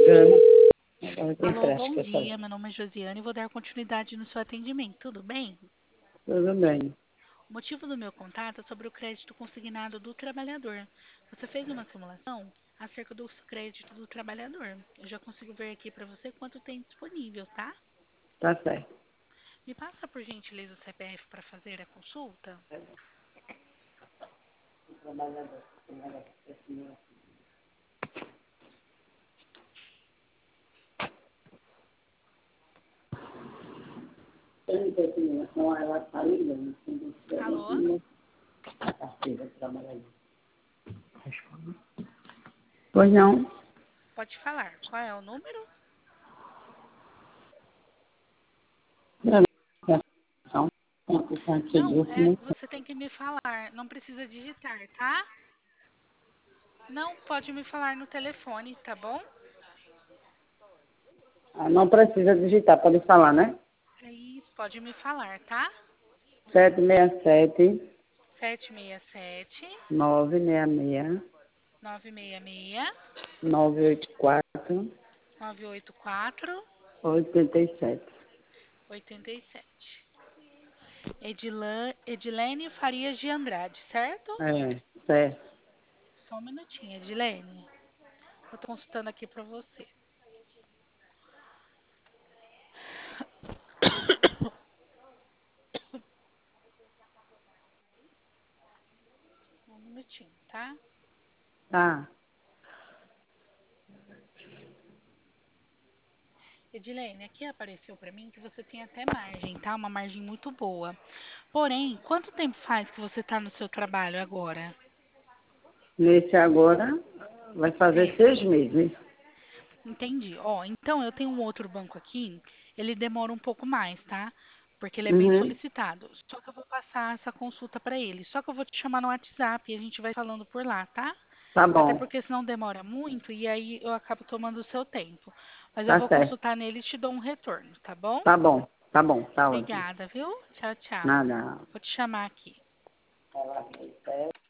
Gana. Agora tem Alô, fresco bom pra fazer. dia. Meu nome é Josiane e vou dar continuidade no seu atendimento. Tudo bem? Tudo bem. O motivo do meu contato é sobre o crédito consignado do trabalhador. Você fez uma simulação acerca do crédito do trabalhador. Eu já consigo ver aqui para você quanto tem disponível, tá? Tá certo. Me passa, por gentileza, o CPF para fazer a consulta. Não, ela tá ligando. Alô? A carteira trabalhadora. Pois não. Pode falar. Qual é o número? Então, o Não, conselho você tem que me falar. Não precisa digitar, tá? Não, pode me falar no telefone, tá bom? não precisa digitar, pode falar, né? É isso, pode me falar, tá? 767 767 966 966 984 984 87. 87. Edilene Farias de Andrade, certo? É, certo. Só um minutinho, Edilene. Eu tô consultando aqui pra você. Um minutinho, tá? Tá. Edilene, aqui apareceu pra mim que você tem até margem, tá? Uma margem muito boa. Porém, quanto tempo faz que você tá no seu trabalho agora? Nesse agora vai fazer É. 6 meses. Entendi. Ó, então eu tenho um outro banco aqui, ele demora um pouco mais, tá? Porque ele é bem Uhum. solicitado. Só que eu vou passar essa consulta para ele. Só que eu vou te chamar no WhatsApp e a gente vai falando por lá, tá? Tá Até bom. porque senão demora muito e aí eu acabo tomando o seu tempo. Mas eu Tá vou certo. consultar nele e te dou um retorno, tá bom? Tá bom. Tá bom. Tá ótimo. Obrigada, viu? Tchau, tchau. Nada. Vou te chamar aqui.